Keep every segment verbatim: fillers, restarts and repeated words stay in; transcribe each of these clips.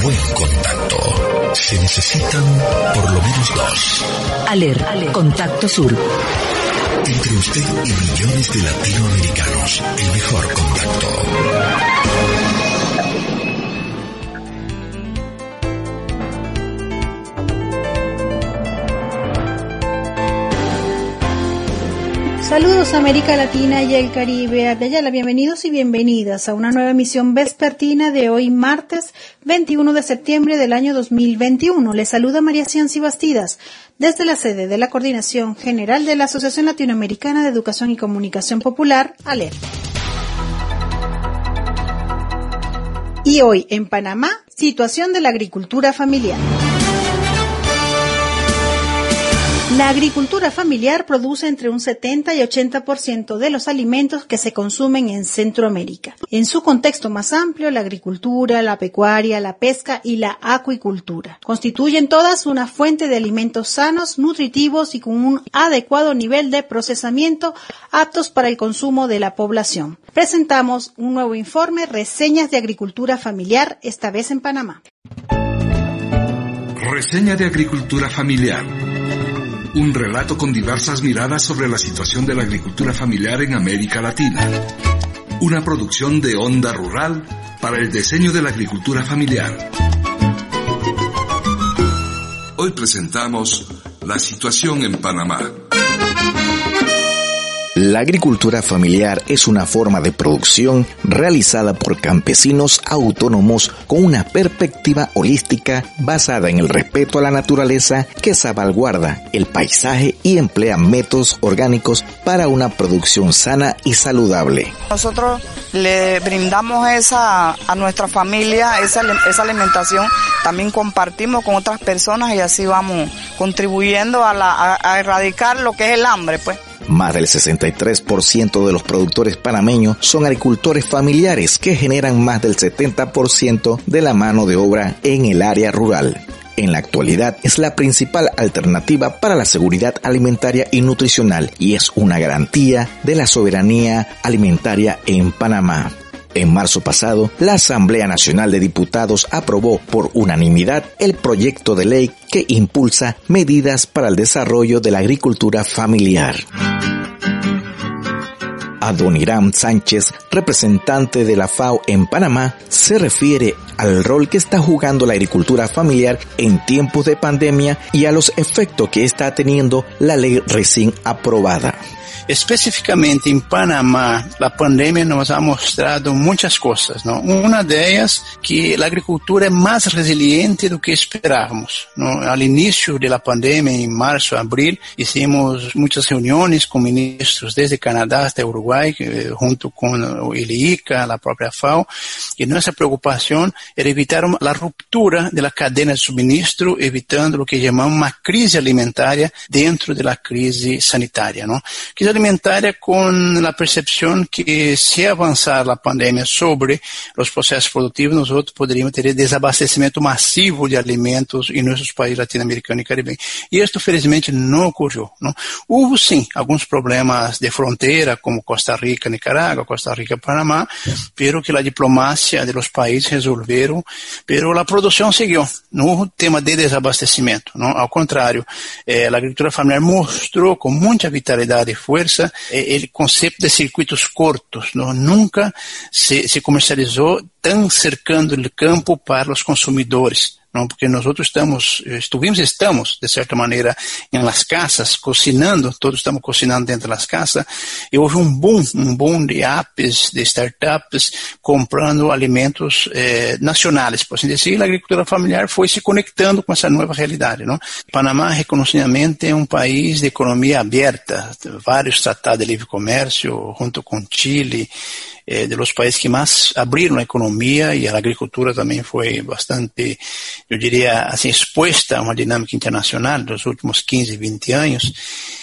buen contacto. Se necesitan por lo menos dos. Aler, Aler. Contacto Sur. Entre usted y millones de latinoamericanos, el mejor contacto. Saludos América Latina y el Caribe. Abdeyala, bienvenidos y bienvenidas a una nueva emisión vespertina de hoy martes veintiuno de septiembre del año dos mil veintiuno. Les saluda María Cianci Bastidas desde la sede de la Coordinación General de la Asociación Latinoamericana de Educación y Comunicación Popular, ALER. Y hoy en Panamá, situación de la agricultura familiar. La agricultura familiar produce entre un setenta y ochenta por ciento de los alimentos que se consumen en Centroamérica. En su contexto más amplio, la agricultura, la pecuaria, la pesca y la acuicultura constituyen todas una fuente de alimentos sanos, nutritivos y con un adecuado nivel de procesamiento aptos para el consumo de la población. Presentamos un nuevo informe, Reseñas de Agricultura Familiar, esta vez en Panamá. Reseña de Agricultura Familiar. Un relato con diversas miradas sobre la situación de la agricultura familiar en América Latina. Una producción de Onda Rural para el diseño de la agricultura familiar. Hoy presentamos la situación en Panamá. La agricultura familiar es una forma de producción realizada por campesinos autónomos con una perspectiva holística basada en el respeto a la naturaleza, que salvaguarda el paisaje y emplea métodos orgánicos para una producción sana y saludable. Nosotros le brindamos esa a nuestra familia, esa, esa alimentación, también compartimos con otras personas y así vamos contribuyendo a, la, a, a erradicar lo que es el hambre, pues. Más del sesenta y tres por ciento de los productores panameños son agricultores familiares que generan más del setenta por ciento de la mano de obra en el área rural. En la actualidad es la principal alternativa para la seguridad alimentaria y nutricional y es una garantía de la soberanía alimentaria en Panamá. En marzo pasado, la Asamblea Nacional de Diputados aprobó por unanimidad el proyecto de ley que impulsa medidas para el desarrollo de la agricultura familiar. Adoniram Sánchez, representante de la FAO en Panamá, se refiere al rol que está jugando la agricultura familiar en tiempos de pandemia y a los efectos que está teniendo la ley recién aprobada. Especificamente en Panamá, la pandemia nos ha mostrado muchas cosas, ¿no? Una de ellas, que la agricultura es más resiliente do que esperábamos, ¿no? Al inicio de la pandemia, en marzo, abril, hicimos muchas reuniones con ministros desde Canadá hasta Uruguay, junto con el I C A, la propia FAO, y nuestra preocupación era evitar la ruptura de la cadena de suministro, evitando lo que llamamos una crisis alimentaria dentro de la crisis sanitaria, ¿no? Crisis alimentaria con la percepción que si avanzar la pandemia sobre los procesos productivos, nosotros podríamos tener desabastecimiento masivo de alimentos en nuestros países latinoamericanos y caribeños. Y esto felizmente no ocurrió, ¿no? Hubo sí algunos problemas de frontera como Costa Rica, Nicaragua, Costa Rica, Panamá, pero que la diplomacia de los países resolvieron, pero la producción siguió. No hubo tema de desabastecimiento, ¿no? Al contrario, eh, la agricultura familiar mostró con mucha vitalidad y fuerza el concepto de circuitos cortos, ¿no? Nunca se, se comercializó tan cercando el campo para los consumidores, ¿no? Porque nosotros estamos, estuvimos, estamos, de cierta manera, en las casas, cocinando, todos estamos cocinando dentro de las casas, y hubo un boom, un boom de apps, de startups, comprando alimentos eh, nacionales, por así decir, y la agricultura familiar fue se conectando con esa nueva realidad, ¿no? Panamá, reconocidamente, es un país de economía abierta, varios tratados de libre comercio, junto con Chile, eh, de los países que más abrieron la economía, y la agricultura también fue bastante, yo diría, así, expuesta a una dinámica internacional de los últimos quince, veinte años.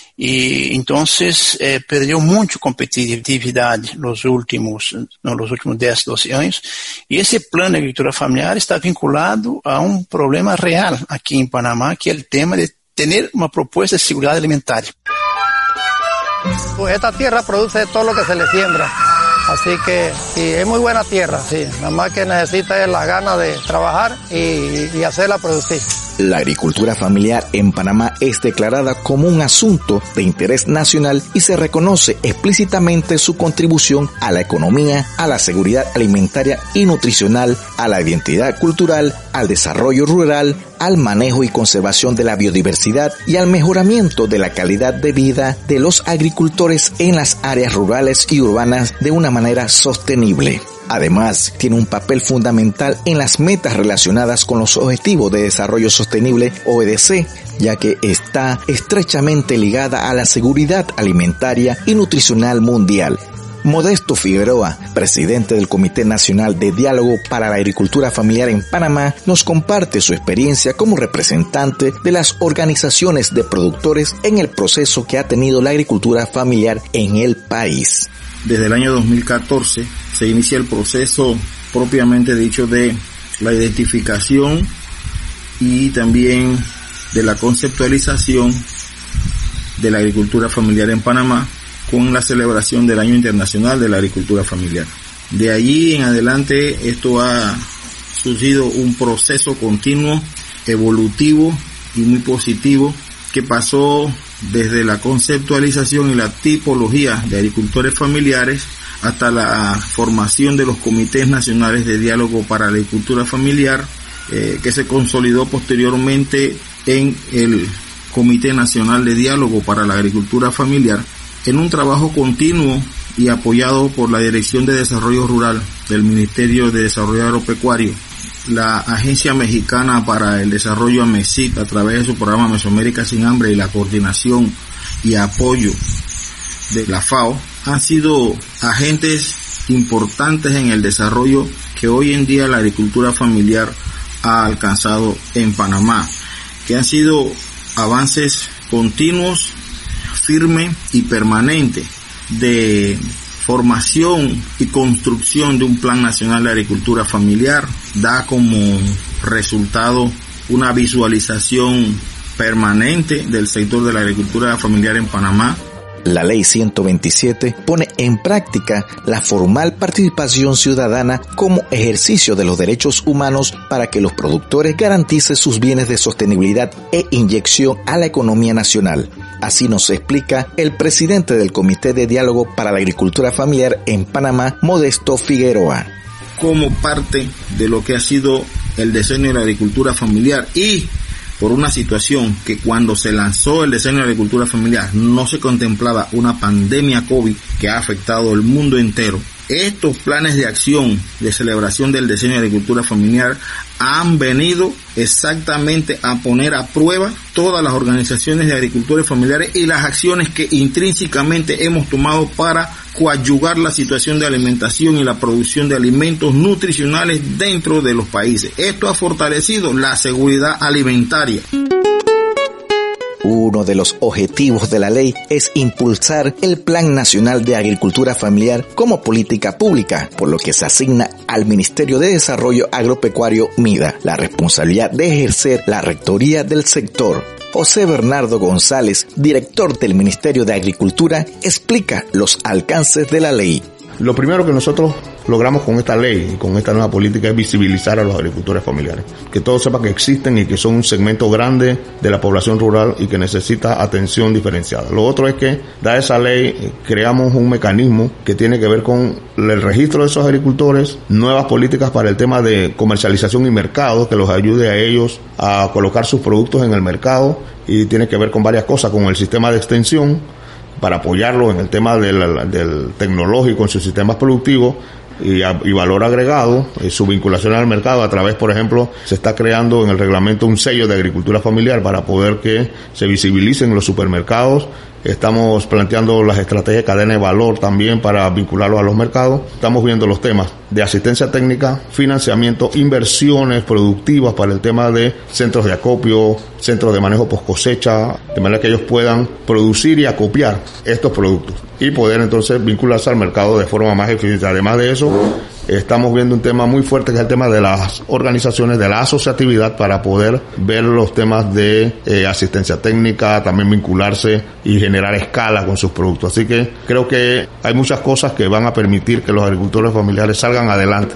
Y entonces eh, perdió mucho competitividad los últimos, no, los últimos diez, doce años. Y ese plan de agricultura familiar está vinculado a un problema real aquí en Panamá, que es el tema de tener una propuesta de seguridad alimentaria. Pues esta tierra produce todo lo que se le siembra. Así que sí, es muy buena tierra, sí. Nada más que necesita es las ganas de trabajar y, y hacerla producir. La agricultura familiar en Panamá es declarada como un asunto de interés nacional y se reconoce explícitamente su contribución a la economía, a la seguridad alimentaria y nutricional, a la identidad cultural, al desarrollo rural, al manejo y conservación de la biodiversidad y al mejoramiento de la calidad de vida de los agricultores en las áreas rurales y urbanas de una manera sostenible. Además, tiene un papel fundamental en las metas relacionadas con los Objetivos de Desarrollo Sostenible O E D C, ya que está estrechamente ligada a la seguridad alimentaria y nutricional mundial. Modesto Figueroa, presidente del Comité Nacional de Diálogo para la Agricultura Familiar en Panamá, nos comparte su experiencia como representante de las organizaciones de productores en el proceso que ha tenido la agricultura familiar en el país. Desde el año dos mil catorce se inicia el proceso propiamente dicho de la identificación y también de la conceptualización de la agricultura familiar en Panamá con la celebración del Año Internacional de la Agricultura Familiar. De allí en adelante esto ha surgido un proceso continuo, evolutivo y muy positivo que pasó desde la conceptualización y la tipología de agricultores familiares hasta la formación de los comités nacionales de diálogo para la agricultura familiar, eh, que se consolidó posteriormente en el Comité Nacional de Diálogo para la Agricultura Familiar, en un trabajo continuo y apoyado por la Dirección de Desarrollo Rural del Ministerio de Desarrollo Agropecuario, la Agencia Mexicana para el Desarrollo AMESIC a través de su programa Mesoamérica Sin Hambre y la coordinación y apoyo de la FAO, han sido agentes importantes en el desarrollo que hoy en día la agricultura familiar ha alcanzado en Panamá, que han sido avances continuos, firme y permanente de formación y construcción de un Plan Nacional de Agricultura Familiar. Da como resultado una visualización permanente del sector de la agricultura familiar en Panamá. La Ley ciento veintisiete pone en práctica la formal participación ciudadana como ejercicio de los derechos humanos para que los productores garanticen sus bienes de sostenibilidad e inyección a la economía nacional. Así nos explica el presidente del Comité de Diálogo para la Agricultura Familiar en Panamá, Modesto Figueroa. Como parte de lo que ha sido el diseño de la agricultura familiar y por una situación que cuando se lanzó el diseño de la agricultura familiar no se contemplaba una pandemia COVID que ha afectado el mundo entero. Estos planes de acción de celebración del diseño de la agricultura familiar han venido exactamente a poner a prueba todas las organizaciones de agricultores familiares y las acciones que intrínsecamente hemos tomado para coadyuvar la situación de alimentación y la producción de alimentos nutricionales dentro de los países. Esto ha fortalecido la seguridad alimentaria. Uno de los objetivos de la ley es impulsar el Plan Nacional de Agricultura Familiar como política pública, por lo que se asigna al Ministerio de Desarrollo Agropecuario MIDA la responsabilidad de ejercer la rectoría del sector. José Bernardo González, director del Ministerio de Agricultura, explica los alcances de la ley. Lo primero que nosotros logramos con esta ley y con esta nueva política es visibilizar a los agricultores familiares. Que todos sepan que existen y que son un segmento grande de la población rural y que necesita atención diferenciada. Lo otro es que, dada esa ley, creamos un mecanismo que tiene que ver con el registro de esos agricultores, nuevas políticas para el tema de comercialización y mercado, que los ayude a ellos a colocar sus productos en el mercado, y tiene que ver con varias cosas, con el sistema de extensión, para apoyarlo en el tema del, del tecnológico en sus sistemas productivos y, a, y valor agregado, y su vinculación al mercado a través, por ejemplo, se está creando en el reglamento un sello de agricultura familiar para poder que se visibilicen los supermercados. Estamos planteando las estrategias de cadena de valor también para vincularlos a los mercados. Estamos viendo los temas de asistencia técnica, financiamiento, inversiones productivas para el tema de centros de acopio, centros de manejo post cosecha, de manera que ellos puedan producir y acopiar estos productos y poder entonces vincularse al mercado de forma más eficiente. Además de eso, estamos viendo un tema muy fuerte que es el tema de las organizaciones, de la asociatividad para poder ver los temas de eh, asistencia técnica, también vincularse y generar escala con sus productos. Así que creo que hay muchas cosas que van a permitir que los agricultores familiares salgan adelante.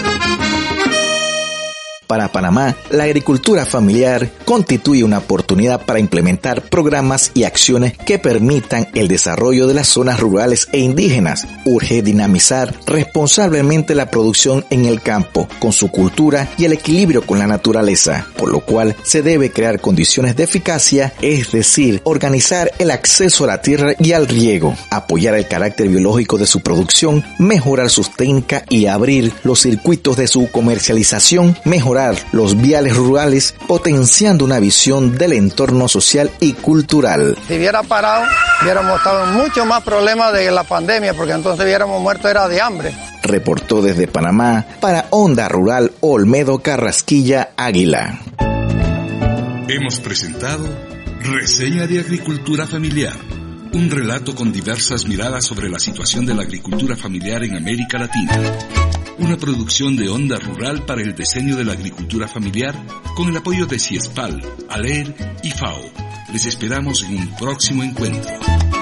Para Panamá, la agricultura familiar constituye una oportunidad para implementar programas y acciones que permitan el desarrollo de las zonas rurales e indígenas. Urge dinamizar responsablemente la producción en el campo, con su cultura y el equilibrio con la naturaleza, por lo cual se debe crear condiciones de eficacia, es decir, organizar el acceso a la tierra y al riego, apoyar el carácter biológico de su producción, mejorar sus técnicas y abrir los circuitos de su comercialización, mejorar los viales rurales, potenciando una visión del entorno social y cultural. Si hubiera parado, hubiéramos estado en mucho más problemas de la pandemia, porque entonces hubiéramos muerto era de hambre. Reportó desde Panamá para Onda Rural Olmedo Carrasquilla Águila. Hemos presentado Reseña de Agricultura Familiar, un relato con diversas miradas sobre la situación de la agricultura familiar en América Latina. Una producción de Onda Rural para el diseño de la agricultura familiar con el apoyo de CIESPAL, ALER y FAO. Les esperamos en un próximo encuentro.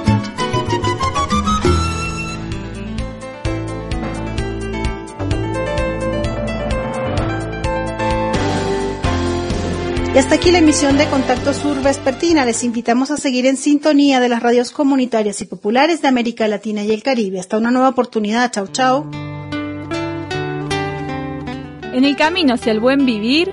Y hasta aquí la emisión de Contacto Sur vespertina. Les invitamos a seguir en sintonía de las radios comunitarias y populares de América Latina y el Caribe. Hasta una nueva oportunidad. Chau, chau. En el camino hacia el buen vivir,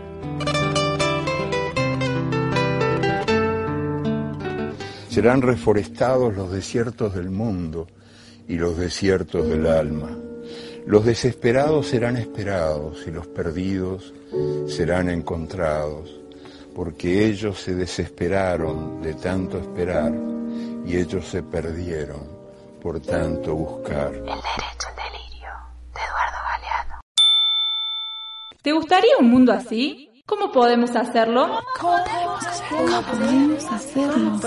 serán reforestados los desiertos del mundo y los desiertos del alma. Los desesperados serán esperados y los perdidos serán encontrados, porque ellos se desesperaron de tanto esperar y ellos se perdieron por tanto buscar. El derecho al delirio, de Eduardo Galeano. ¿Te gustaría un mundo así? ¿Cómo podemos hacerlo? ¿Cómo podemos hacerlo? ¿Cómo podemos hacerlo?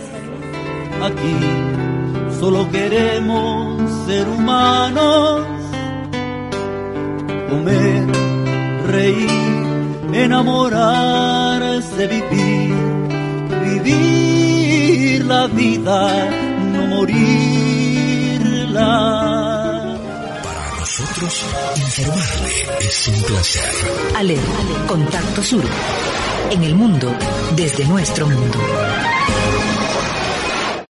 Aquí solo queremos ser humanos, comer, reír, enamorarse, vivir, vivir la vida, no morirla. Nosotros informarle es un placer. Ale, Contacto Sur. En el mundo, desde nuestro mundo.